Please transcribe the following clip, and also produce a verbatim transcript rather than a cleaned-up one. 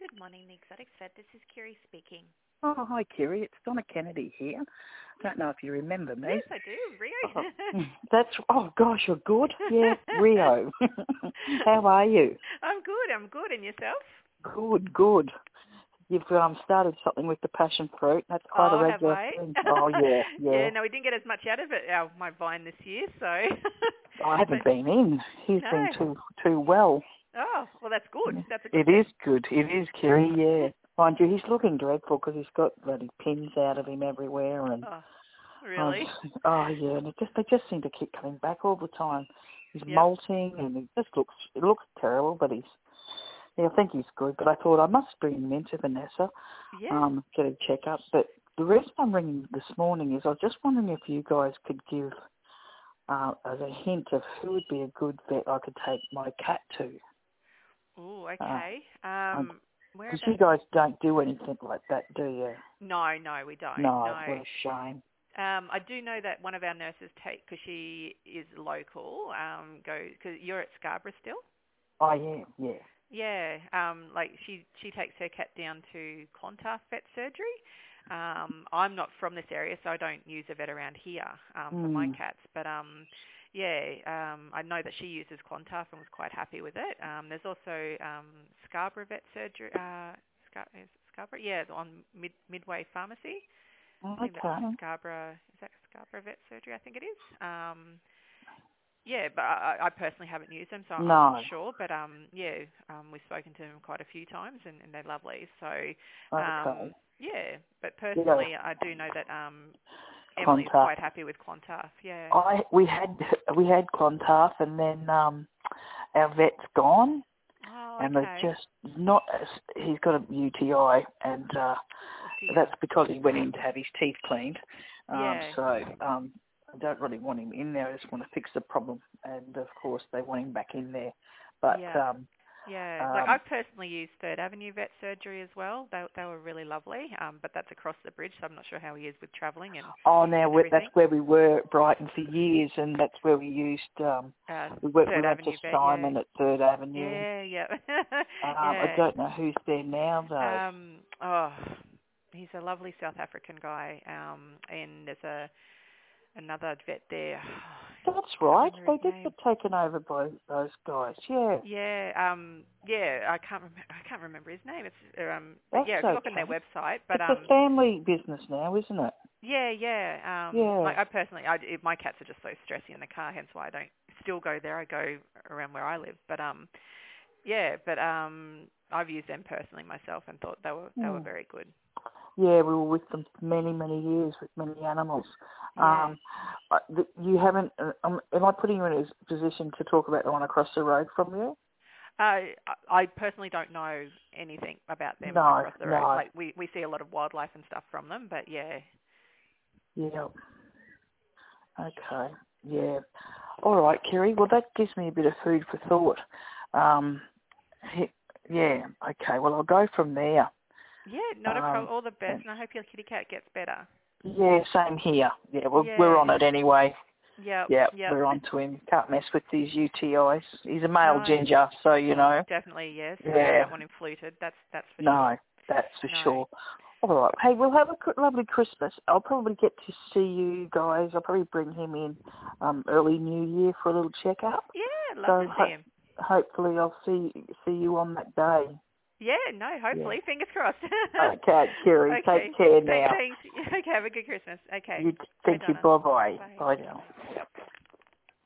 Good morning, the Exotics Vet. This is Kiri speaking. Oh, hi, Kiri. It's Donna Kennedy here. Don't know if you remember me. Yes, I do. Rio. Oh, that's, oh, gosh, you're good. Yeah, Rio. How are you? I'm good. I'm good. And yourself? Good, good. You've um, started something with the passion fruit. That's quite Oh, a have regular I? thing. Oh, yeah, yeah. Yeah, no, we didn't get as much out of it, our, my vine this year, so. I haven't been in. He's No. been too too well. Oh, well, that's good. That's a good It thing. is good. It is, Kiri, yeah. Mind you, he's looking dreadful because he's got bloody pins out of him everywhere and... Oh, Oh, really? oh yeah, and it just they just seem to keep coming back all the time. He's Yep. molting, and it just looks it looks terrible. But he's yeah, I think he's good. But I thought I must bring him into Vanessa, Yeah. um, get a check up. But the reason I'm ringing this morning is I was just wondering if you guys could give uh, as a hint of who would be a good vet I could take my cat to. Oh, okay. Um, Because whereabouts? you guys don't do anything like that, do you? No, no, we don't. No, No. what a shame. Um, I do know that one of our nurses take, because she is local, um, go, because you're at Scarborough still? I am, yeah. Yeah, um, like she she takes her cat down to Clontarf Vet Surgery. Um, I'm not from this area, so I don't use a vet around here um, for my Mm. cats. But um, yeah, um, I know that she uses Clontarf and was quite happy with it. Um, there's also um, Scarborough Vet Surgery. Uh, Scar- is it Scarborough, yeah, on Mid- Midway Pharmacy. I think that's Okay. Scarborough. Is that Scarborough Vet Surgery? I think it is. Um, yeah, but I, I personally haven't used them, so I'm not No. sure. But um, yeah, um, we've spoken to them quite a few times, and, and they're lovely. So Okay. um, yeah, but You know, personally, I do know that um, Emily is Clontarf. quite happy with Clontarf. Yeah. I we had we had Clontarf, and then um, our vet's gone, Oh, and they're okay. just not. He's got a U T I, and uh, Oh dear. that's because he went in to have his teeth cleaned. Um, Yeah. so um, I don't really want him in there. I just want to fix the problem, and of course they want him back in there. But Yeah. um, Yeah, like um, I've personally used Third Avenue Vet Surgery as well. They they were really lovely, um, but that's across the bridge, so I'm not sure how he is with travelling and oh, now and we that's everything. where we were at Brighton for years, and that's where we used. Um, Uh, we went we Third went to Avenue Vet, yeah. Simon at Third Avenue. Yeah, yeah, Um, I yeah. don't know who's there now though. Um, oh, he's a lovely South African guy, um, and there's a another vet there. That's I can't right. remember his They did name. get taken over by those guys. Yeah, Yeah, um, yeah, I can't remember. I can't remember his name. It's um, but that's yeah, if you look on their okay. website, but It's a um, family business now, isn't it? yeah, yeah. Um, Yeah. like I personally, I, it- my cats are just so stressy in the car, hence why I don't still go there. I go around where I live, but um, yeah, but um, I've used them personally myself and thought they were they were Hmm. very good. Yeah, we were with them for many, many years with many animals. Yeah. Um, but th- you haven't. Uh, um, am I putting you in a position to talk about the one across the road from you? Uh, I I personally don't know anything about them No, across the road. no. Like we, we see a lot of wildlife and stuff from them, but yeah, Yeah. Okay. Yeah. All right, Kerry. Well, that gives me a bit of food for thought. Um, he- yeah. Okay. Well, I'll go from there. yeah, not a Um, problem. All the best, and and I hope your kitty cat gets better. yeah, same here. Yeah, we're we're Yeah, on it anyway. yep, Yeah, yep. we're on to him. Can't mess with these U T Is. He's a male No, ginger, so you know. definitely yes. No, you Yeah, don't want him fluted. That's that's for no, sure. that's for No. sure. All right. Hey, we'll have a cr- lovely Christmas. I'll probably get to see you guys. I'll probably bring him in um, early New Year for a little check-up. Yeah, love to So see ho- him. hopefully I'll see see you on that day. Yeah, no, Yeah. hopefully. Fingers crossed. Okay, Kerry. Okay. Take care Th- now. thanks. Okay, have a good Christmas. Okay. You, Bye, thank you. Donna. Bye-bye. Bye. Bye now. Bye.